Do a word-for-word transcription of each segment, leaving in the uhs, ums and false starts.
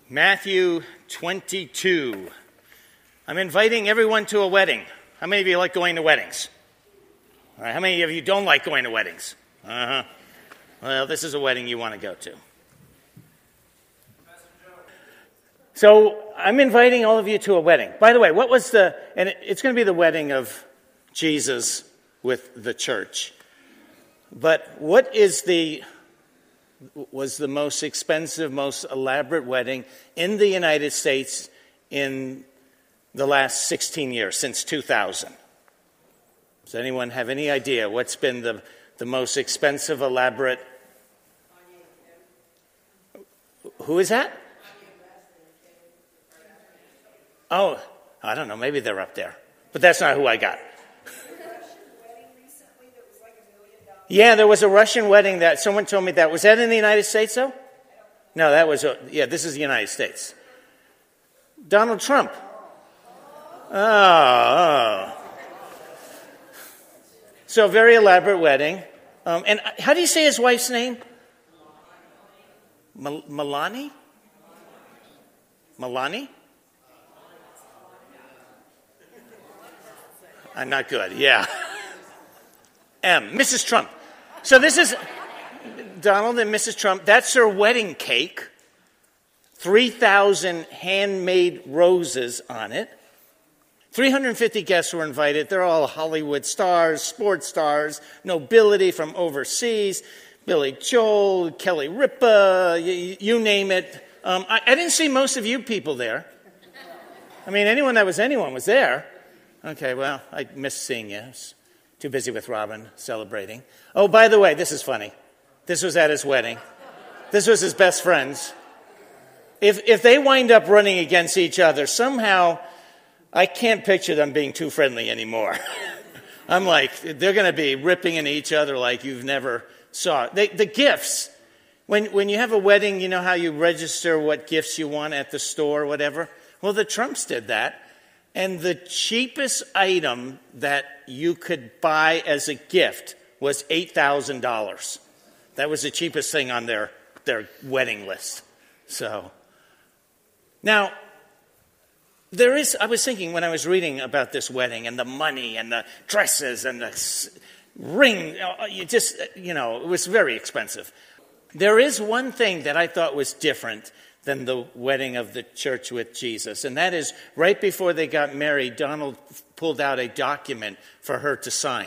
Matthew twenty-two. I'm inviting everyone to a wedding. How many of you like going to weddings? All right, how many of you don't like going to weddings? Uh-huh. Well, this is a wedding you want to go to. So I'm inviting all of you to a wedding. By the way, what was the, and it's going to be the wedding of Jesus with the church. But what is the, was the most expensive, most elaborate wedding in the United States in the last sixteen years, since two thousand? Does anyone have any idea what's been the, the most expensive, elaborate? Who is that? Oh, I don't know. Maybe they're up there. But that's not who I got. Yeah, there was a Russian wedding that someone told me that. Was that in the United States, though? No, that was, a, yeah, this is the United States. Donald Trump. Oh, oh. So a very elaborate wedding. Um, and how do you say his wife's name? Mel- Melanie? Melanie? I'm not good, yeah. M, Missus Trump. So this is Donald and Missus Trump. That's their wedding cake. three thousand handmade roses on it. three hundred fifty guests were invited. They're all Hollywood stars, sports stars, nobility from overseas. Billy Joel, Kelly Ripa, you, you name it. Um, I, I didn't see most of you people there. I mean, anyone that was anyone was there. Okay, well, I missed seeing you. I was too busy with Robin celebrating. Oh, by the way, this is funny. This was at his wedding. This was his best friends. If if they wind up running against each other, somehow I can't picture them being too friendly anymore. I'm like, they're going to be ripping into each other like you've never saw. They, the gifts. When when you have a wedding, you know how you register what gifts you want at the store or whatever? Well, the Trumps did that. And the cheapest item that you could buy as a gift was eight thousand dollars. That was the cheapest thing on their, their wedding list. So, now, there is, I was thinking when I was reading about this wedding and the money and the dresses and the ring, you just, you know, it was very expensive. There is one thing that I thought was different than the wedding of the church with Jesus. And that is, right before they got married, Donald pulled out a document for her to sign.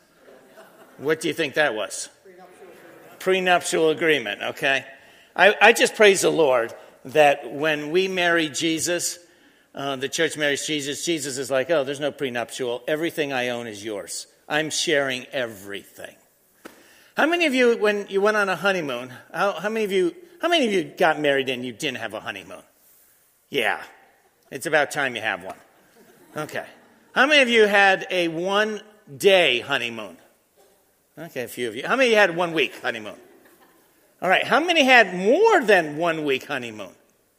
What do you think that was? Prenuptial, Prenuptial agreement, okay? I, I just praise the Lord that when we marry Jesus, uh, the church marries Jesus, Jesus is like, oh, there's no prenuptial. Everything I own is yours. I'm sharing everything. How many of you, when you went on a honeymoon, how, how many of you How many of you got married and you didn't have a honeymoon? Yeah, it's about time you have one. Okay. How many of you had a one-day honeymoon? Okay, a few of you. How many of you had one week honeymoon? All right, how many had more than one week honeymoon?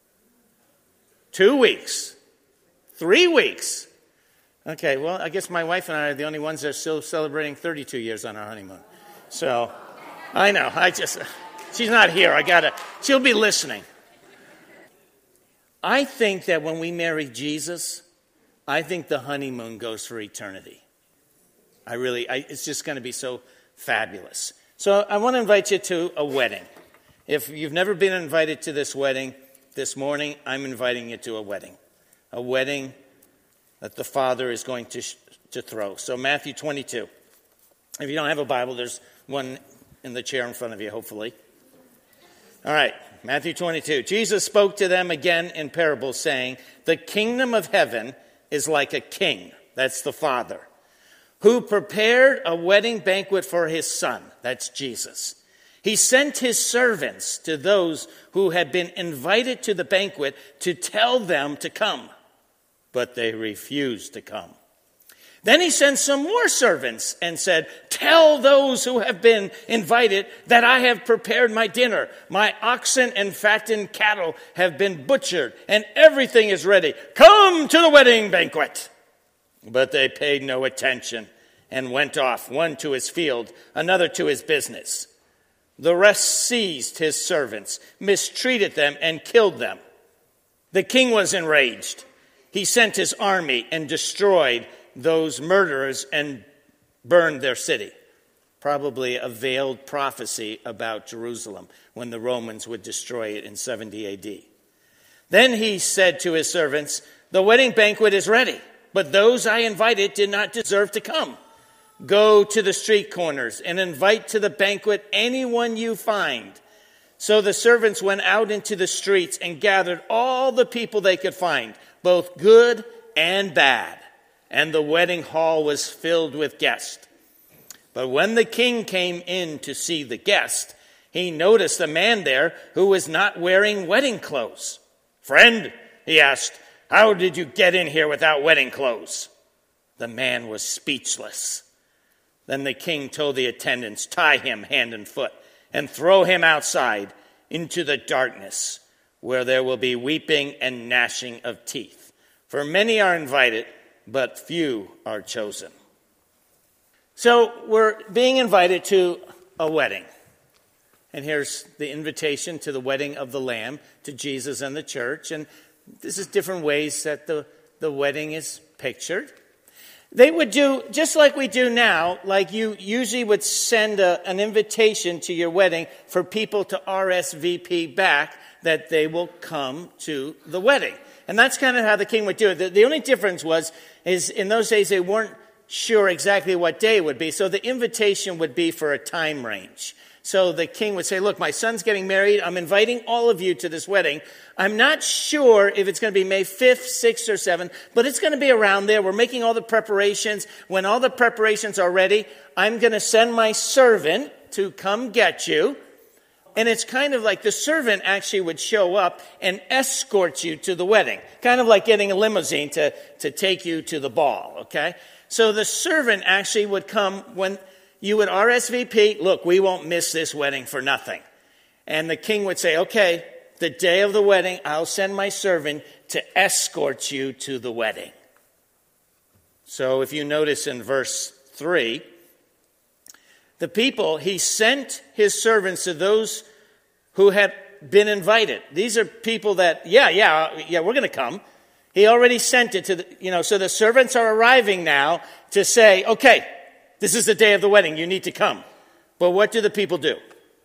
Two weeks. Three weeks. Okay, well, I guess my wife and I are the only ones that are still celebrating thirty-two years on our honeymoon. So, I know, I just... She's not here. I gotta. She'll be listening. I think that when we marry Jesus, I think the honeymoon goes for eternity. I really, I, it's just going to be so fabulous. So I want to invite you to a wedding. If you've never been invited to this wedding, this morning I'm inviting you to a wedding. A wedding that the Father is going to, sh- to throw. So Matthew twenty-two. If you don't have a Bible, there's one in the chair in front of you, hopefully. All right, Matthew twenty-two. Jesus spoke to them again in parables, saying, the kingdom of heaven is like a king, that's the Father, who prepared a wedding banquet for his son, that's Jesus. He sent his servants to those who had been invited to the banquet to tell them to come, but they refused to come. Then he sent some more servants and said, tell those who have been invited that I have prepared my dinner. My oxen and fattened cattle have been butchered, and everything is ready. Come to the wedding banquet. But they paid no attention and went off, one to his field, another to his business. The rest seized his servants, mistreated them, and killed them. The king was enraged. He sent his army and destroyed those murderers and burned their city. Probably a veiled prophecy about Jerusalem when the Romans would destroy it in seventy A D. Then he said to his servants, "The wedding banquet is ready, but those I invited did not deserve to come. Go to the street corners and invite to the banquet anyone you find." So the servants went out into the streets and gathered all the people they could find, both good and bad. And the wedding hall was filled with guests. But when the king came in to see the guest, he noticed a man there who was not wearing wedding clothes. "Friend," he asked, "how did you get in here without wedding clothes?" The man was speechless. Then the king told the attendants, "Tie him hand and foot and throw him outside into the darkness, where there will be weeping and gnashing of teeth. For many are invited, but few are chosen." So we're being invited to a wedding. And here's the invitation to the wedding of the Lamb, to Jesus and the church. And this is different ways that the, the wedding is pictured. They would do, just like we do now, like you usually would send a, an invitation to your wedding for people to R S V P back that they will come to the wedding. And that's kind of how the king would do it. The, the only difference was, is in those days they weren't sure exactly what day it would be. So the invitation would be for a time range. So the king would say, "Look, my son's getting married. I'm inviting all of you to this wedding. I'm not sure if it's going to be May fifth, sixth, or seventh, but it's going to be around there. We're making all the preparations. When all the preparations are ready, I'm going to send my servant to come get you." And it's kind of like the servant actually would show up and escort you to the wedding. Kind of like getting a limousine to, to take you to the ball, okay? So the servant actually would come when you would R S V P, "Look, we won't miss this wedding for nothing." And the king would say, "Okay, the day of the wedding, I'll send my servant to escort you to the wedding." So if you notice in verse three, the people, he sent his servants to those who had been invited. These are people that, yeah, yeah, yeah, we're going to come. He already sent it to the, you know, so the servants are arriving now to say, "Okay, this is the day of the wedding. You need to come." But what do the people do?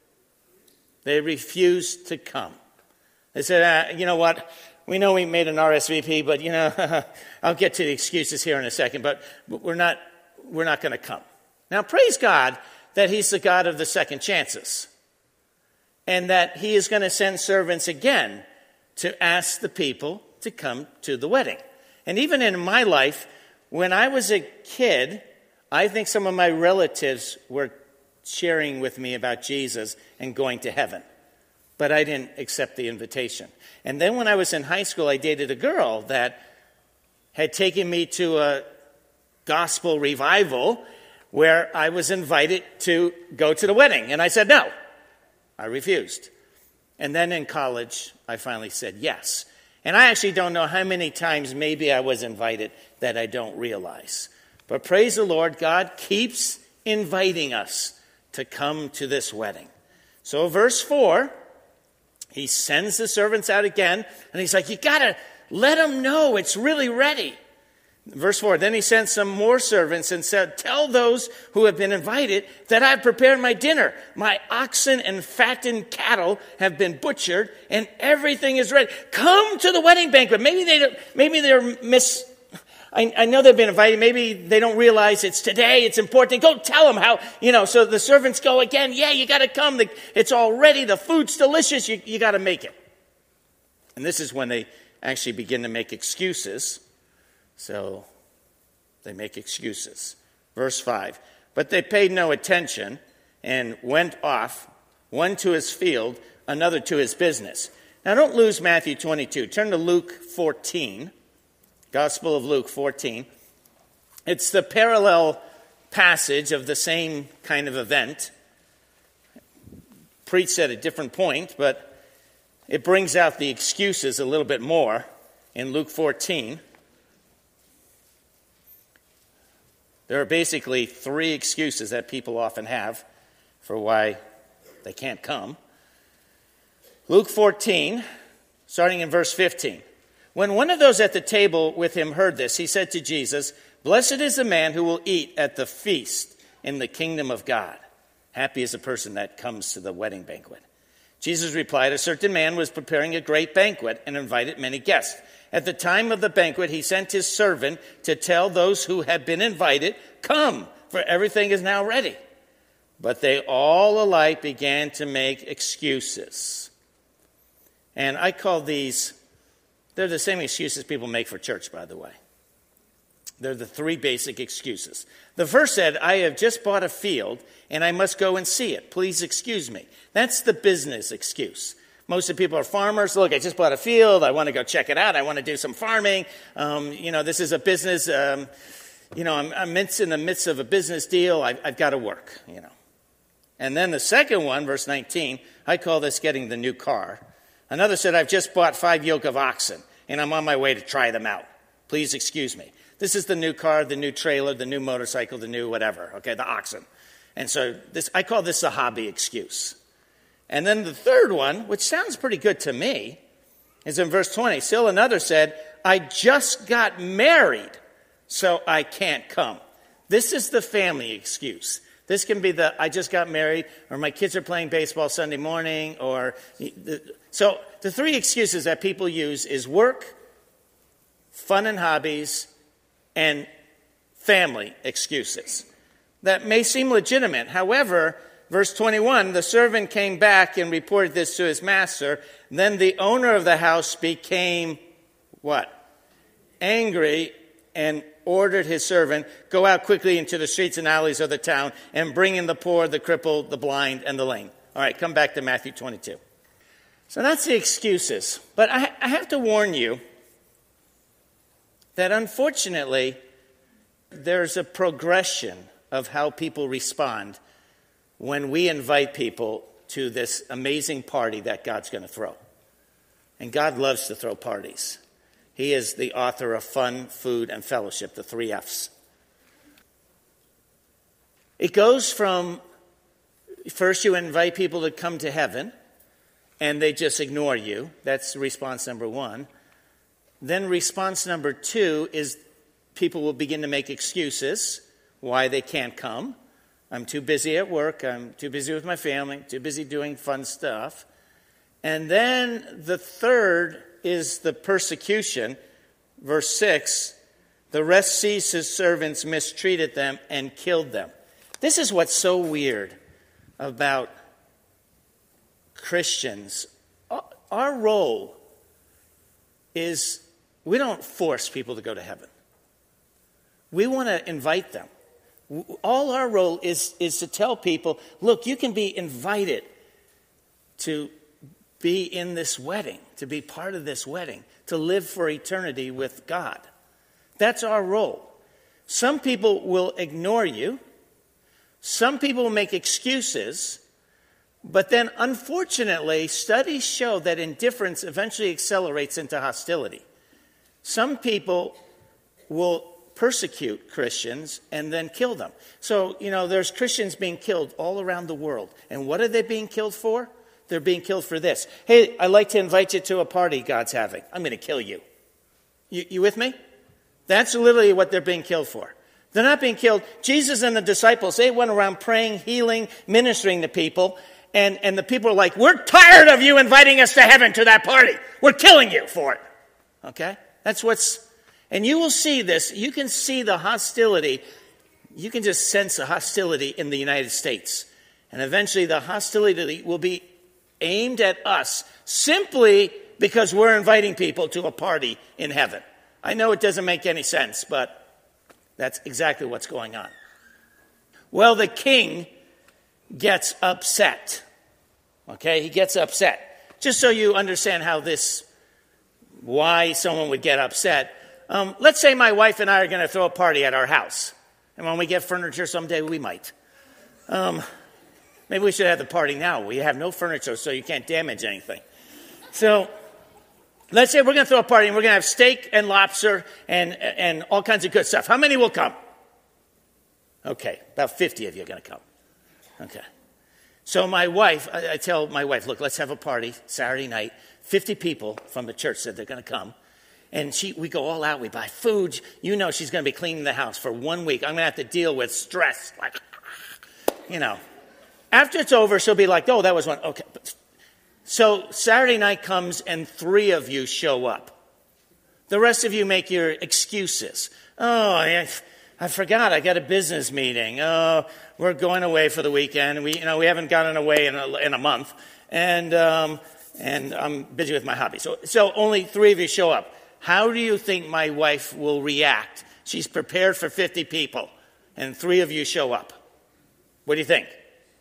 They refuse to come. They said, uh, "You know what? We know we made an R S V P, but, you know, I'll get to the excuses here in a second, but we're not, we're not going to come." Now, praise God that he's the God of the second chances, and that he is going to send servants again to ask the people to come to the wedding. And even in my life, when I was a kid, I think some of my relatives were sharing with me about Jesus and going to heaven, but I didn't accept the invitation. And then when I was in high school, I dated a girl that had taken me to a gospel revival where I was invited to go to the wedding. And I said no. I refused. And then in college, I finally said yes. And I actually don't know how many times maybe I was invited that I don't realize. But praise the Lord, God keeps inviting us to come to this wedding. So verse four, he sends the servants out again, and he's like, "You got to let them know it's really ready." Verse four, then he sent some more servants and said, "Tell those who have been invited that I've prepared my dinner. My oxen and fattened cattle have been butchered, and everything is ready. Come to the wedding banquet." Maybe they, maybe they're miss. I, I know they've been invited. Maybe they don't realize it's today. It's important. Go tell them how, you know. So the servants go again. "Yeah, you got to come. The, it's all ready. The food's delicious. You, you got to make it." And this is when they actually begin to make excuses. So they make excuses. Verse five, but they paid no attention and went off, one to his field, another to his business. Now don't lose Matthew twenty-two. Turn to Luke fourteen, Gospel of Luke fourteen. It's the parallel passage of the same kind of event, preached at a different point, but it brings out the excuses a little bit more in Luke fourteen. There are basically three excuses that people often have for why they can't come. Luke fourteen, starting in verse fifteen. When one of those at the table with him heard this, he said to Jesus, "Blessed is the man who will eat at the feast in the kingdom of God. Happy is the person that comes to the wedding banquet." Jesus replied, "A certain man was preparing a great banquet and invited many guests. At the time of the banquet, he sent his servant to tell those who had been invited, 'Come, for everything is now ready.' But they all alike began to make excuses." And I call these, they're the same excuses people make for church, by the way. They're the three basic excuses. The first said, "I have just bought a field and I must go and see it. Please excuse me." That's the business excuse. Most of the people are farmers. Look, I just bought a field. I want to go check it out. I want to do some farming. Um, you know, this is a business. Um, you know, I'm, I'm in the midst of a business deal. I, I've got to work, you know. And then the second one, verse nineteen, I call this getting the new car. Another said, "I've just bought five yoke of oxen and I'm on my way to try them out. Please excuse me." This is the new car, the new trailer, the new motorcycle, the new whatever, okay, the oxen. And so this, I call this a hobby excuse. And then the third one, which sounds pretty good to me, is in verse twenty. Still another said, "I just got married, so I can't come." This is the family excuse. This can be the, "I just got married," or "My kids are playing baseball Sunday morning," or the, so the three excuses that people use is work, fun and hobbies, and family excuses. That may seem legitimate. However, verse twenty-one, the servant came back and reported this to his master. Then the owner of the house became what? Angry, and ordered his servant, "Go out quickly into the streets and alleys of the town and bring in the poor, the crippled, the blind, and the lame." All right, come back to Matthew twenty-two. So that's the excuses. But I, I have to warn you that unfortunately, there's a progression of how people respond when we invite people to this amazing party that God's going to throw. And God loves to throw parties. He is the author of fun, food, and fellowship, the three F's. It goes from, first you invite people to come to heaven, and they just ignore you. That's response number one. Then response number two is people will begin to make excuses why they can't come. I'm too busy at work. I'm too busy with my family. Too busy doing fun stuff. And then the third is the persecution. Verse six, the rest seized his servants, mistreated them, and killed them. This is what's so weird about Christians. Our role is we don't force people to go to heaven. We want to invite them. All our role is, is to tell people, look, you can be invited to be in this wedding, to be part of this wedding, to live for eternity with God. That's our role. Some people will ignore you. Some people will make excuses. But then, unfortunately, studies show that indifference eventually accelerates into hostility. Some people will persecute Christians and then kill them. So, you know, there's Christians being killed all around the world. And what are they being killed for? They're being killed for this. "Hey, I'd like to invite you to a party God's having. I'm going to kill you." you. You with me? That's literally what they're being killed for. They're not being killed. Jesus and the disciples, they went around praying, healing, ministering to people. And, and the people are like, "We're tired of you inviting us to heaven to that party. We're killing you for it." Okay? That's what's... And you will see this. You can see the hostility. You can just sense the hostility in the United States. And eventually the hostility will be aimed at us simply because we're inviting people to a party in heaven. I know it doesn't make any sense, but that's exactly what's going on. Well, the king gets upset. Okay, he gets upset. Just so you understand how this, why someone would get upset. Um, let's say my wife and I are going to throw a party at our house. And when we get furniture someday, we might. Um, maybe we should have the party now. We have no furniture, so you can't damage anything. So let's say we're going to throw a party and we're going to have steak and lobster and, and all kinds of good stuff. How many will come? Okay, about fifty of you are going to come. Okay. So my wife, I, I tell my wife, look, let's have a party Saturday night. fifty people from the church said they're going to come. And she, we go all out. We buy food. You know she's going to be cleaning the house for one week. I'm going to have to deal with stress. Like, you know. After it's over, she'll be like, oh, that was one. Okay. So Saturday night comes and three of you show up. The rest of you make your excuses. Oh, I, I forgot. I got a business meeting. Oh, we're going away for the weekend. We, you know, we haven't gotten away in a, in a month. And, um, and I'm busy with my hobby. So, so only three of you show up. How do you think my wife will react? She's prepared for fifty people, and three of you show up. What do you think?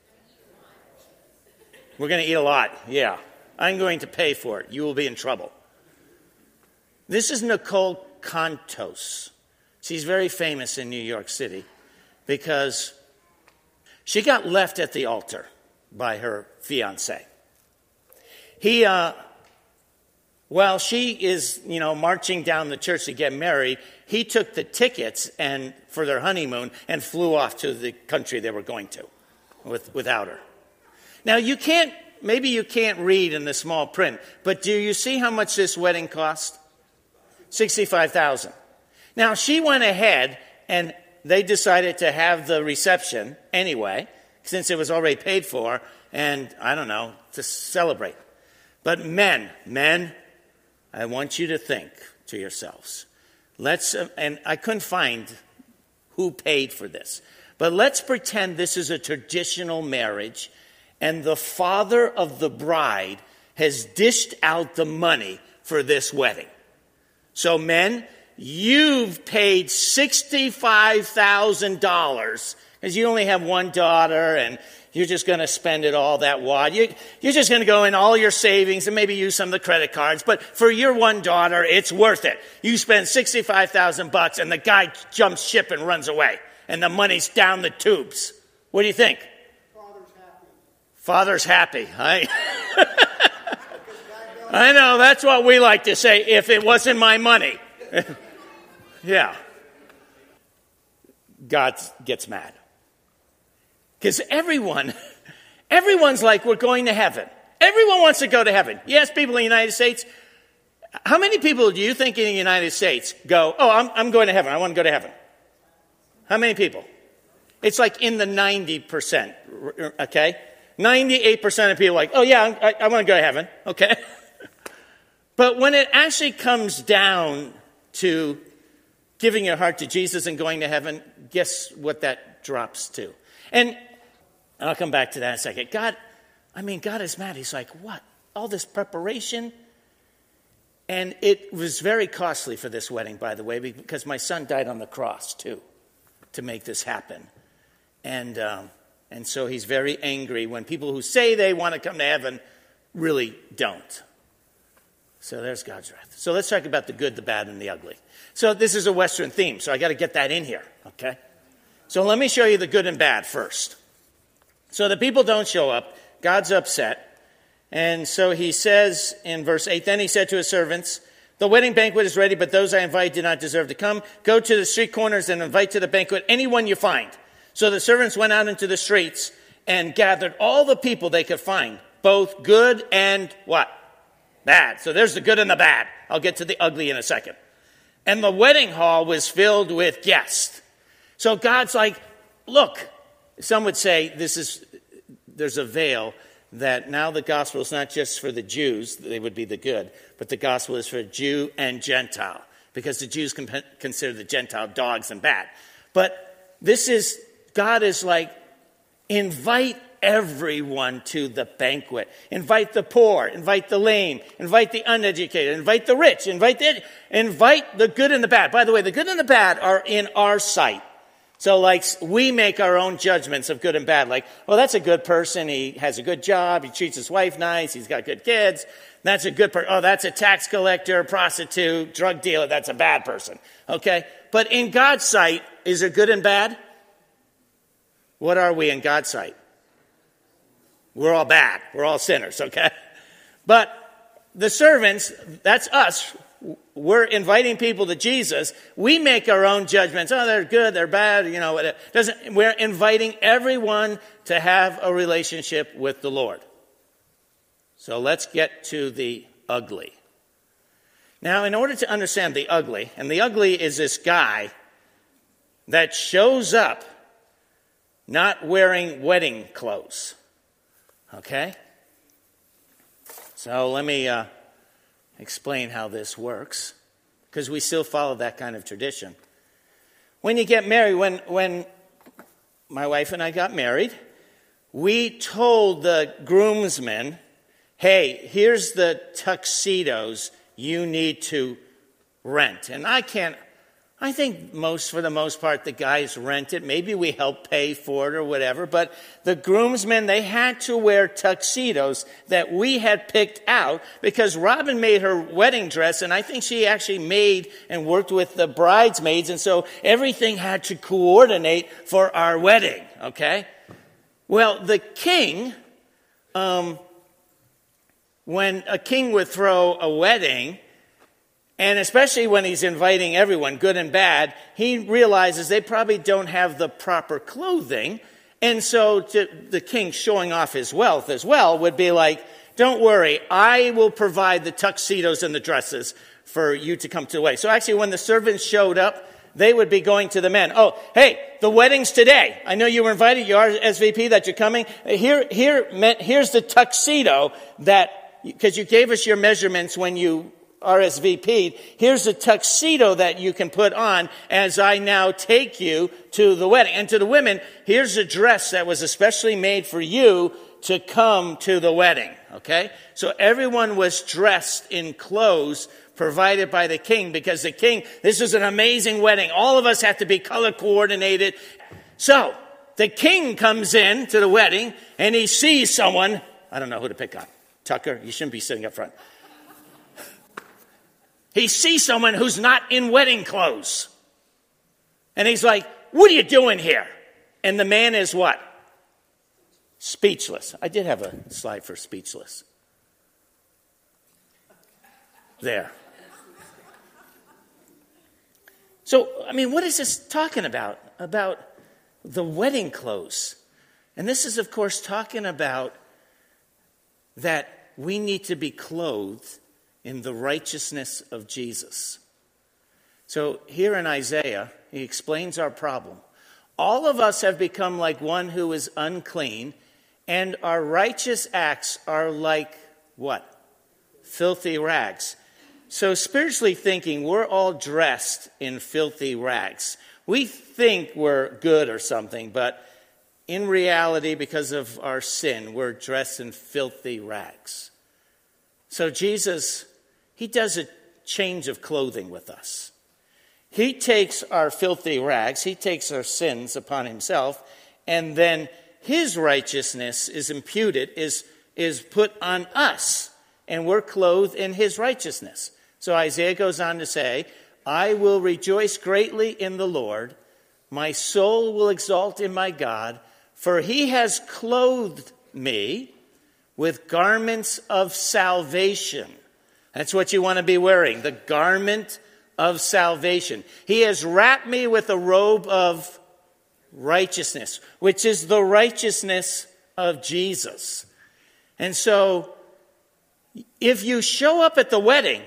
We're going to eat a lot. Yeah. I'm going to pay for it. You will be in trouble. This is Nicole Contos. She's very famous in New York City because she got left at the altar by her fiancé. He, uh, while she is, you know, marching down the church to get married, he took the tickets and for their honeymoon and flew off to the country they were going to with, without her. Now, you can't, maybe you can't read in the small print, but do you see how much this wedding cost? sixty-five thousand dollars. Now, she went ahead and they decided to have the reception anyway, since it was already paid for, and I don't know, to celebrate. But men, men, I want you to think to yourselves. Let's, uh, and I couldn't find who paid for this, but let's pretend this is a traditional marriage and the father of the bride has dished out the money for this wedding. So men, you've paid sixty-five thousand dollars because you only have one daughter and you're just going to spend it all that wad. You, you're just going to go in all your savings and maybe use some of the credit cards. But for your one daughter, it's worth it. You spend sixty-five thousand bucks and the guy jumps ship and runs away. And the money's down the tubes. What do you think? Father's happy. Father's happy. I, I know, that's what we like to say, if it wasn't my money. Yeah. God gets mad. Because everyone, everyone's like, we're going to heaven. Everyone wants to go to heaven. You ask people in the United States, how many people do you think in the United States go, oh, I'm, I'm going to heaven. I want to go to heaven. How many people? It's like in the ninety percent, okay? ninety-eight percent of people are like, oh, yeah, I, I want to go to heaven, okay? But when it actually comes down to giving your heart to Jesus and going to heaven, guess what that drops to? And I'll come back to that in a second. God, I mean, God is mad. He's like, what? All this preparation? And it was very costly for this wedding, by the way, because my son died on the cross, too, to make this happen. And um, and so he's very angry when people who say they want to come to heaven really don't. So there's God's wrath. So let's talk about the good, the bad, and the ugly. So this is a Western theme, so I got to get that in here, okay? So let me show you the good and bad first. So the people don't show up. God's upset. And so he says in verse eight, then he said to his servants, the wedding banquet is ready, but those I invite do not deserve to come. Go to the street corners and invite to the banquet anyone you find. So the servants went out into the streets and gathered all the people they could find, both good and what? Bad. So there's the good and the bad. I'll get to the ugly in a second. And the wedding hall was filled with guests. So God's like, look, some would say this is, there's a veil that now the gospel is not just for the Jews, they would be the good, but the gospel is for Jew and Gentile, because the Jews can consider the Gentile dogs and bad. But this is, God is like, invite everyone to the banquet. Invite the poor, invite the lame, invite the uneducated, invite the rich, invite the, invite the good and the bad. By the way, the good and the bad are in our sight. So like we make our own judgments of good and bad. Like, well, that's a good person. He has a good job. He treats his wife nice. He's got good kids. That's a good person. Oh, that's a tax collector, prostitute, drug dealer. That's a bad person. Okay. But in God's sight, is there good and bad? What are we in God's sight? We're all bad. We're all sinners. Okay. But the servants, that's us. We're inviting people to Jesus. We make our own judgments. Oh, they're good, they're bad, you know. It doesn't, we're inviting everyone to have a relationship with the Lord. So let's get to the ugly. Now, in order to understand the ugly, and the ugly is this guy that shows up not wearing wedding clothes. Okay? So let me uh, explain how this works, because we still follow that kind of tradition. When you get married, when, when my wife and I got married, we told the groomsmen, hey, here's the tuxedos you need to rent. And I can't, I think most, for the most part, the guys rent it. Maybe we help pay for it or whatever. But the groomsmen, they had to wear tuxedos that we had picked out because Robin made her wedding dress. And I think she actually made and worked with the bridesmaids. And so everything had to coordinate for our wedding. Okay? Well, the king, um, when a king would throw a wedding, and especially when he's inviting everyone, good and bad, he realizes they probably don't have the proper clothing. And so to the king showing off his wealth as well would be like, don't worry, I will provide the tuxedos and the dresses for you to come to the wedding. So actually when the servants showed up, they would be going to the men. Oh, hey, the wedding's today. I know you were invited. You are S V P that you're coming. Here, here, here's the tuxedo that, because you gave us your measurements when you R S V P'd. Here's the tuxedo that you can put on as I now take you to the wedding. And to the women, here's a dress that was especially made for you to come to the wedding. Okay? So everyone was dressed in clothes provided by the king, because the king, this was an amazing wedding. All of us have to be color coordinated. So the king comes in to the wedding and he sees someone. I don't know who to pick on. Tucker, you shouldn't be sitting up front. He sees someone who's not in wedding clothes. And he's like, what are you doing here? And the man is what? Speechless. I did have a slide for speechless. There. So, I mean, what is this talking about? About the wedding clothes. And this is, of course, talking about that we need to be clothed in the righteousness of Jesus. So here in Isaiah, he explains our problem. All of us have become like one who is unclean, and our righteous acts are like what? Filthy rags. So spiritually thinking, we're all dressed in filthy rags. We think we're good or something, but in reality, because of our sin, we're dressed in filthy rags. So Jesus, he does a change of clothing with us. He takes our filthy rags, he takes our sins upon himself, and then his righteousness is imputed, is, is put on us, and we're clothed in his righteousness. So Isaiah goes on to say, I will rejoice greatly in the Lord. My soul will exalt in my God, for he has clothed me with garments of salvation. That's what you want to be wearing, the garment of salvation. He has wrapped me with a robe of righteousness, which is the righteousness of Jesus. And so, if you show up at the wedding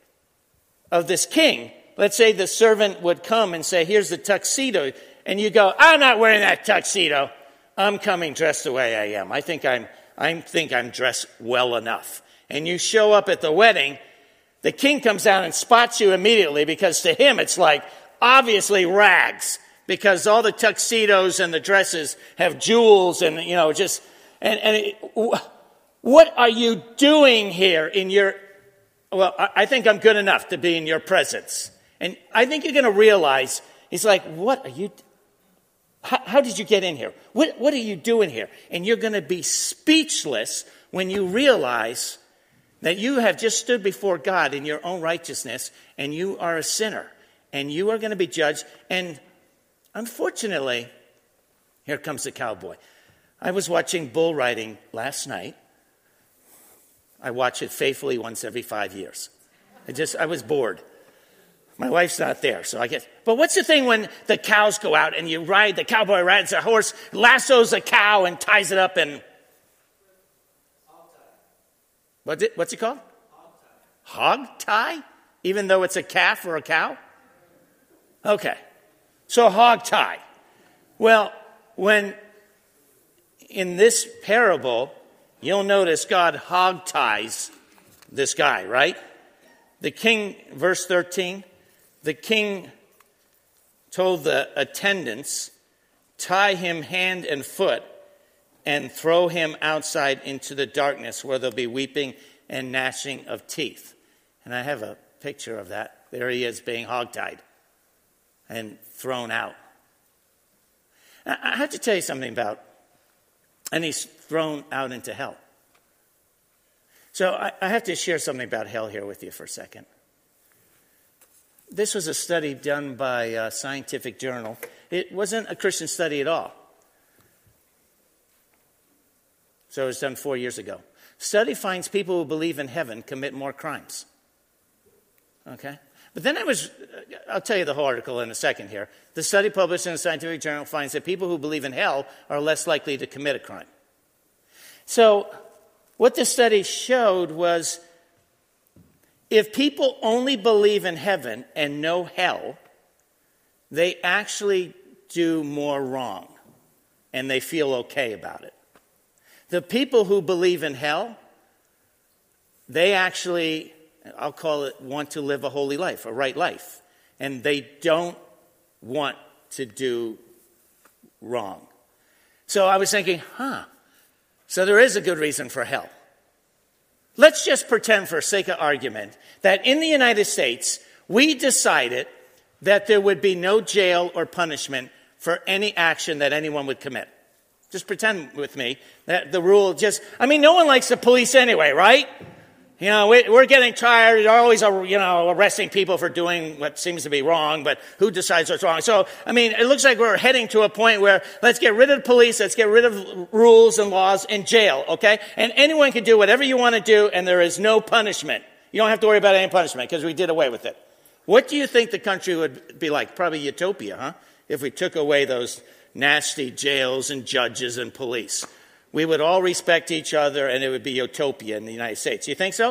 of this king, let's say the servant would come and say, here's the tuxedo, and you go, I'm not wearing that tuxedo. I'm coming dressed the way I am. I think I'm, I think I'm dressed well enough. And you show up at the wedding, the king comes out and spots you immediately, because to him it's like obviously rags, because all the tuxedos and the dresses have jewels and, you know, just, and, and it, what are you doing here in your, well, I think I'm good enough to be in your presence. And I think you're going to realize, he's like, what are you, how, how did you get in here? What, what are you doing here? And you're going to be speechless when you realize that you have just stood before God in your own righteousness, and you are a sinner, and you are going to be judged. And unfortunately, here comes the cowboy. I was watching bull riding last night. I watch it faithfully once every five years. I just, I was bored. My wife's not there, so I guess. But what's the thing when the cows go out and you ride, the cowboy rides a horse, lassos a cow and ties it up and... What's it, what's it called? Hog tie. Hog tie? even though it's a calf or a cow? Okay. So hog tie. Well, when in this parable, you'll notice God hog ties this guy, right? The king, verse thirteen, the king told the attendants, tie him hand and foot and throw him outside into the darkness where there'll be weeping and gnashing of teeth. And I have a picture of that. There he is being hogtied and thrown out. I have to tell you something about, and he's thrown out into hell. So I, I have to share something about hell here with you for a second. This was a study done by a scientific journal. It wasn't a Christian study at all. So it was done four years ago. Study finds people who believe in heaven commit more crimes. Okay? But then I was, I'll tell you the whole article in a second here. The study published in a scientific journal finds that people who believe in hell are less likely to commit a crime. So what the study showed was if people only believe in heaven and know hell, they actually do more wrong and they feel okay about it. The people who believe in hell, they actually, I'll call it, want to live a holy life, a right life. And they don't want to do wrong. So I was thinking, huh, so there is a good reason for hell. Let's just pretend, for sake of argument, that in the United States, we decided that there would be no jail or punishment for any action that anyone would commit. Just pretend with me that the rule just, I mean, no one likes the police anyway, right? You know, we're getting tired. They're always, you know, arresting people for doing what seems to be wrong, but who decides what's wrong? So, I mean, it looks like we're heading to a point where let's get rid of the police, let's get rid of rules and laws and jail, okay? And anyone can do whatever you want to do, and there is no punishment. You don't have to worry about any punishment because we did away with it. What do you think the country would be like? Probably utopia, huh? If we took away those nasty jails and judges and police. We would all respect each other, and it would be utopia in the United States. You think so?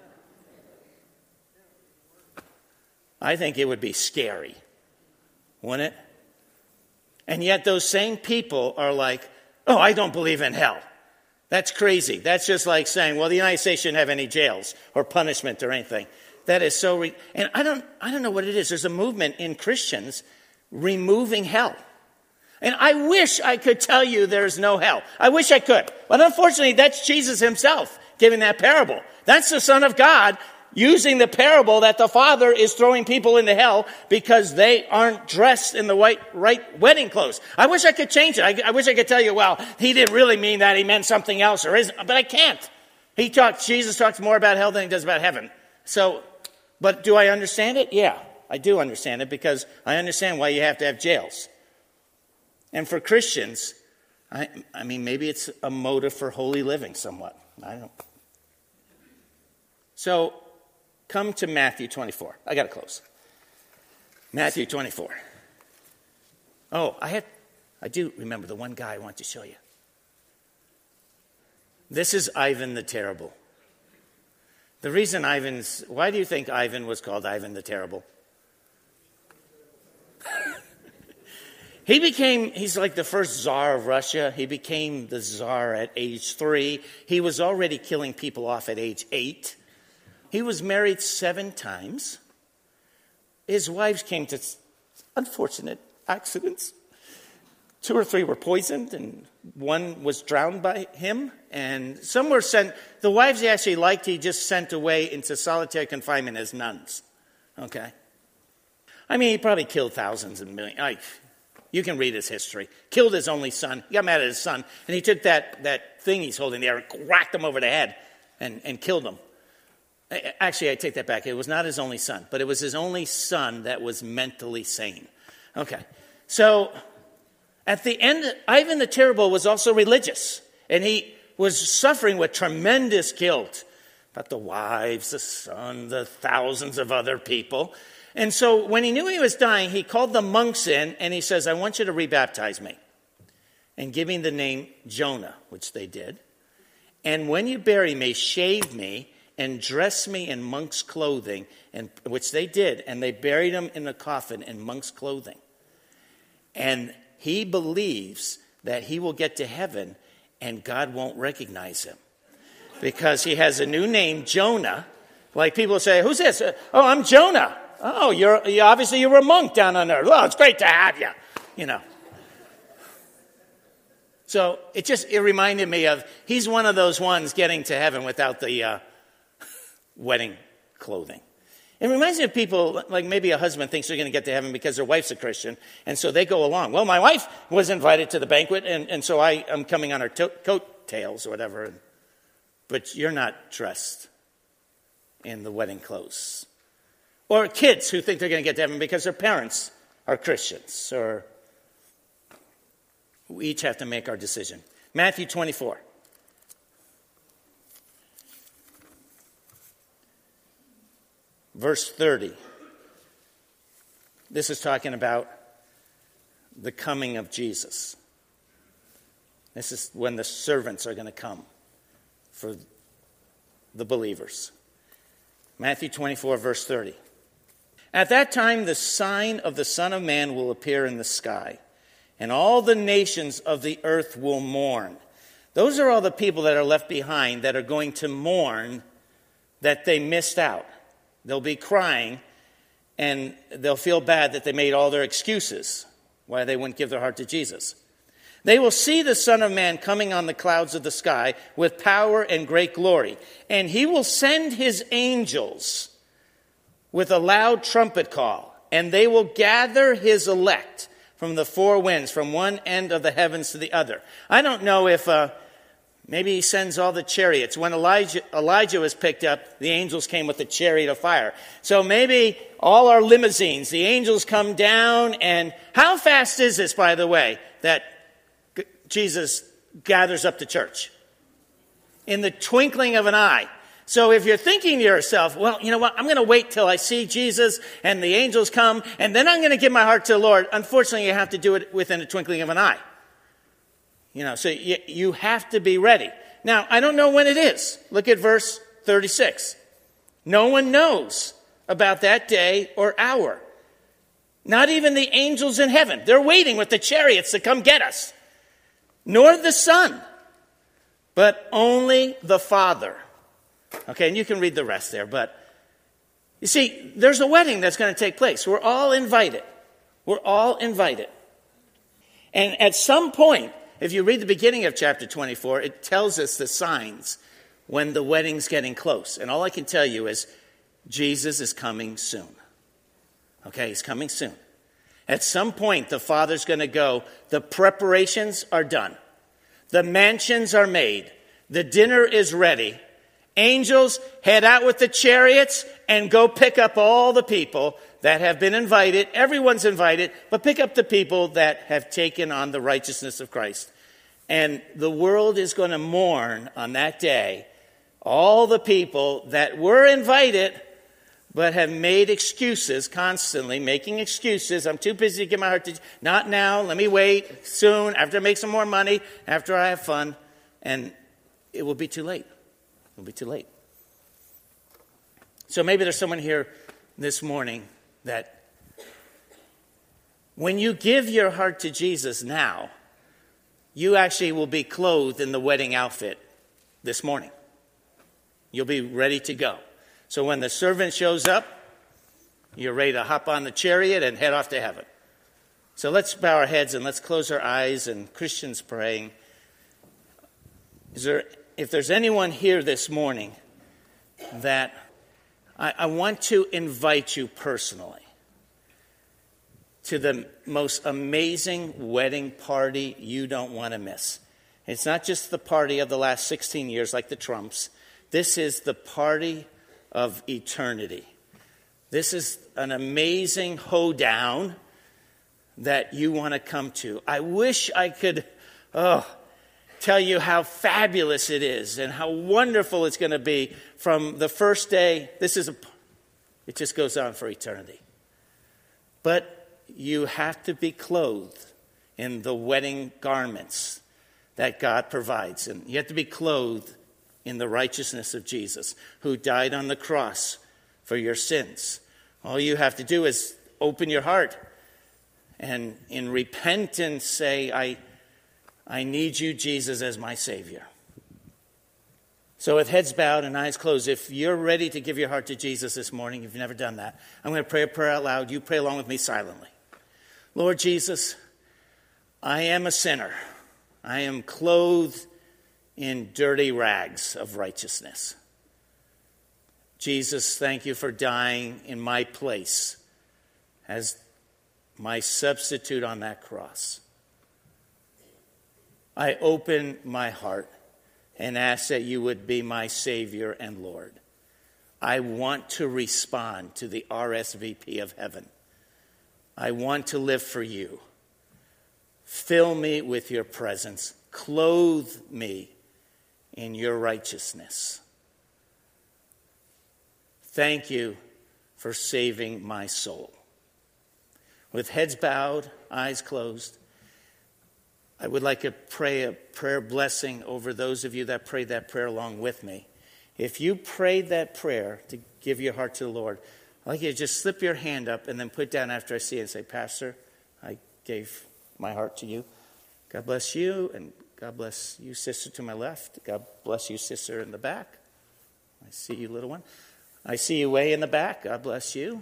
I think it would be scary, wouldn't it? And yet those same people are like, oh, I don't believe in hell. That's crazy. That's just like saying, well, the United States shouldn't have any jails or punishment or anything. That is so... Re- and I don't, I don't know what it is. There's a movement in Christians removing hell. And I wish I could tell you there's no hell. I wish I could. But unfortunately, that's Jesus himself giving that parable. That's the Son of God using the parable that the Father is throwing people into hell because they aren't dressed in the white, right wedding clothes. I wish I could change it. I, I wish I could tell you, well, he didn't really mean that. He meant something else or isn't. But I can't. He talks, Jesus talks more about hell than he does about heaven. So, but do I understand it? Yeah, I do understand it because I understand why you have to have jails. And for Christians, I, I mean, maybe it's a motive for holy living somewhat. I don't. So, come to Matthew twenty-four. I got to close. Matthew twenty-four. Oh, I had, I do remember the one guy I want to show you. This is Ivan the Terrible. The reason Ivan's, why do you think Ivan was called Ivan the Terrible? He became, he's like the first czar of Russia. He became the czar at age three. He was already killing people off at age eight. He was married seven times. His wives came to unfortunate accidents. Two or three were poisoned, and one was drowned by him. And some were sent, the wives he actually liked, he just sent away into solitary confinement as nuns. Okay? I mean, he probably killed thousands and millions. I, You can read his history. Killed his only son. He got mad at his son. And he took that, that thing he's holding there and whacked him over the head and, and killed him. Actually, I take that back. It was not his only son. But it was his only son that was mentally sane. Okay. So, at the end, Ivan the Terrible was also religious. And he was suffering with tremendous guilt about the wives, the son, the thousands of other people. And so when he knew he was dying, he called the monks in and he says, I want you to rebaptize me. And give me the name Jonah, which they did. And when you bury me, shave me and dress me in monk's clothing, and which they did, and they buried him in a coffin in monk's clothing. And he believes that he will get to heaven and God won't recognize him because he has a new name, Jonah. Like people say, who's this? Oh, I'm Jonah. Oh, you're you obviously you're a monk down on earth. Oh, it's great to have you. You know. So it just it reminded me of he's one of those ones getting to heaven without the uh, wedding clothing. It reminds me of people, like maybe a husband thinks they're going to get to heaven because their wife's a Christian, and so they go along. Well, my wife was invited to the banquet, and, and so I am coming on her to- coattails or whatever. But you're not dressed in the wedding clothes. Or kids who think they're going to get to heaven because their parents are Christians. Or we each have to make our decision. Matthew twenty-four. Verse thirty. This is talking about the coming of Jesus. This is when the servants are going to come for the believers. Matthew twenty-four, verse thirty. At that time, the sign of the Son of Man will appear in the sky, and all the nations of the earth will mourn. Those are all the people that are left behind that are going to mourn that they missed out. They'll be crying, and they'll feel bad that they made all their excuses why they wouldn't give their heart to Jesus. They will see the Son of Man coming on the clouds of the sky with power and great glory. And he will send his angels with a loud trumpet call, and they will gather his elect from the four winds, from one end of the heavens to the other. I don't know if... Uh, Maybe he sends all the chariots. When Elijah, Elijah was picked up, the angels came with a chariot of fire. So maybe all our limousines, the angels come down. And how fast is this, by the way, that Jesus gathers up the church? In the twinkling of an eye. So if you're thinking to yourself, well, you know what, I'm going to wait till I see Jesus and the angels come, and then I'm going to give my heart to the Lord. Unfortunately, you have to do it within the twinkling of an eye. You know, so you, you have to be ready. Now, I don't know when it is. Look at verse thirty-six. No one knows about that day or hour. Not even the angels in heaven. They're waiting with the chariots to come get us. Nor the Son, but only the Father. Okay, and you can read the rest there. But you see, there's a wedding that's going to take place. We're all invited. We're all invited. And at some point, if you read the beginning of chapter twenty-four, it tells us the signs when the wedding's getting close. And all I can tell you is Jesus is coming soon. Okay, he's coming soon. At some point, the Father's going to go, the preparations are done. The mansions are made. The dinner is ready. Angels, head out with the chariots and go pick up all the people that have been invited. Everyone's invited, but pick up the people that have taken on the righteousness of Christ. And the world is going to mourn on that day all the people that were invited but have made excuses constantly, making excuses. I'm too busy to give my heart to, not now, let me wait, soon, after I make some more money, after I have fun. And it will be too late. It will be too late. So maybe there's someone here this morning that when you give your heart to Jesus now, you actually will be clothed in the wedding outfit this morning. You'll be ready to go. So when the servant shows up, you're ready to hop on the chariot and head off to heaven. So let's bow our heads and let's close our eyes, and Christians praying. Is there, if there's anyone here this morning that I, I want to invite you personally to the most amazing wedding party you don't want to miss. It's not just the party of the last sixteen years like the Trumps. This is the party of eternity. This is an amazing hoedown that you want to come to. I wish I could oh, tell you how fabulous it is and how wonderful it's going to be from the first day. This is a, it just goes on for eternity. But you have to be clothed in the wedding garments that God provides. And you have to be clothed in the righteousness of Jesus, who died on the cross for your sins. All you have to do is open your heart and in repentance say, I, I need you, Jesus, as my Savior. So with heads bowed and eyes closed, if you're ready to give your heart to Jesus this morning, if you've never done that, I'm going to pray a prayer out loud. You pray along with me silently. Lord Jesus, I am a sinner. I am clothed in dirty rags of righteousness. Jesus, thank you for dying in my place as my substitute on that cross. I open my heart and ask that you would be my Savior and Lord. I want to respond to the R S V P of heaven. I want to live for you. Fill me with your presence. Clothe me in your righteousness. Thank you for saving my soul. With heads bowed, eyes closed, I would like to pray a prayer blessing over those of you that prayed that prayer along with me. If you prayed that prayer to give your heart to the Lord, I'd like you to just slip your hand up and then put down after I see it and say, Pastor, I gave my heart to you. God bless you, and God bless you, sister to my left. God bless you, sister in the back. I see you, little one. I see you way in the back. God bless you.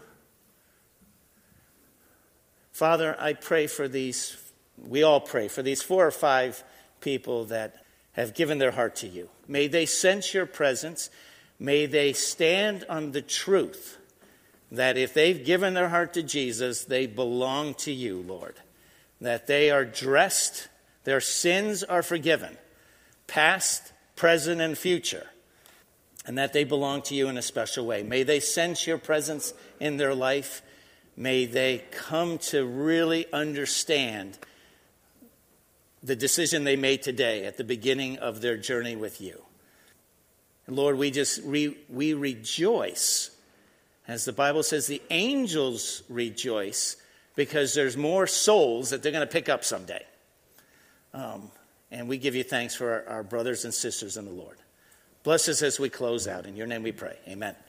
Father, I pray for these, we all pray for these four or five people that have given their heart to you. May they sense your presence. May they stand on the truth that if they've given their heart to Jesus, they belong to you, Lord. That they are dressed, their sins are forgiven, past, present, and future. And that they belong to you in a special way. May they sense your presence in their life. May they come to really understand the decision they made today at the beginning of their journey with you. And Lord, we just re, we rejoice. As the Bible says, the angels rejoice because there's more souls that they're going to pick up someday. Um, and we give you thanks for our, our brothers and sisters in the Lord. Bless us as we close out. In your name we pray. Amen.